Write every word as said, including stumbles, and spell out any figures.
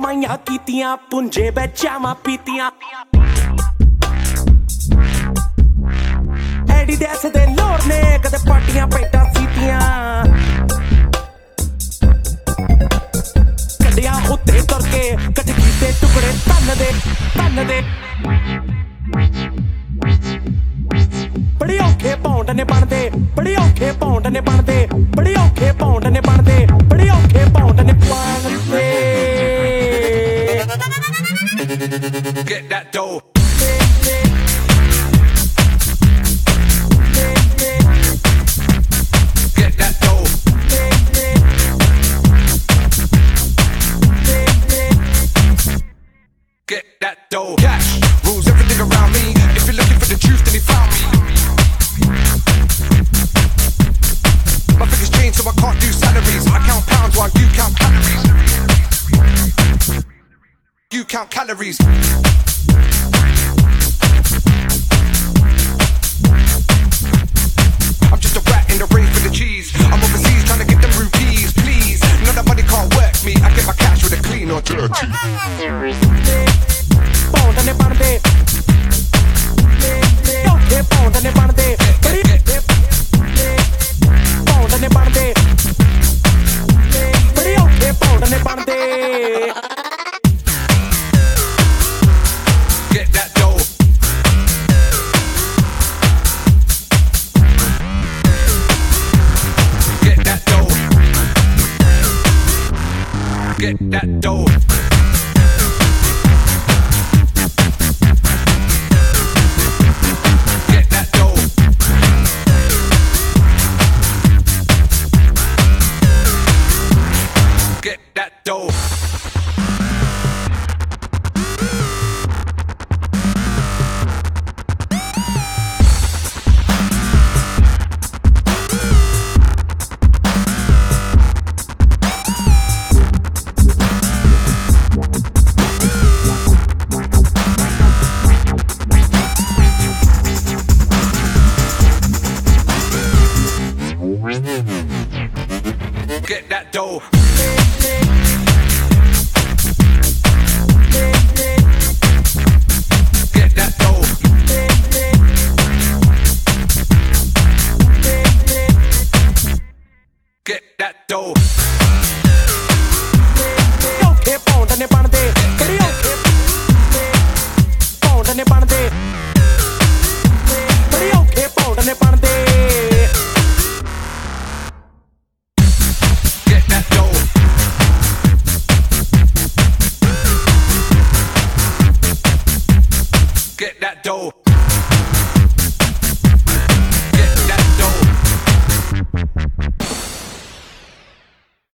ਕਮਾਈਆਂ ਕੀਤੀਆਂ ਪੁੰਜੇ ਬੈਚਾਵਾਂ ਪੀਤੀਆਂ ਐਡੀ ਦੇਸ ਦੇ ਲੋਰ ਨੇ ਕਦੇ ਪਾਟੀਆਂ ਪੈਂਟਾਂ ਸੀਤੀਆਂ ਕੱਢਿਆ ਉੱਤੇ ਤੁਰ ਕੇ ਕੱਢ ਕੀਤੇ ਟੁਕੜੇ ਧੰਨ ਦੇ ਧੰਨ ਦੇ ਬੜੇ ਔਖੇ ਪੌਂਡ ਨੇ ਬਣਦੇ ਬੜੇ ਔਖੇ ਪੌਂਡ ਨੇ ਬਣਦੇ ਬੜੇ ਔਖੇ ਪੌਂਡ ਨੇ ਬਣਦੇ ਬੜੇ ਔਖੇ ਪੌਂਡ ਨੇ ਬਣਦੇ Get that dough. Get that dough. Get that dough. Cash rules everything around me. If you're looking for the truth, then he found me. My figures change, so I can't do salaries. I count pounds while you count calories. You count calories. I'm just a rat in the race for the cheese. I'm overseas trying to get them rupees, please. No, that money can't work me. I get my cash with a clean or dirty. Pound ne bande. Okay, pound ne bande. Pound ne bande. Badi okay, pound ne bande. Get that dough. Get that dough. Get that dough. Get that dough. Get that dough. Get that dough. Okay, pound ne bande. Badi okay. Pound ne bande. Badi okay, pound ne bande. Get that dough. Get that dough.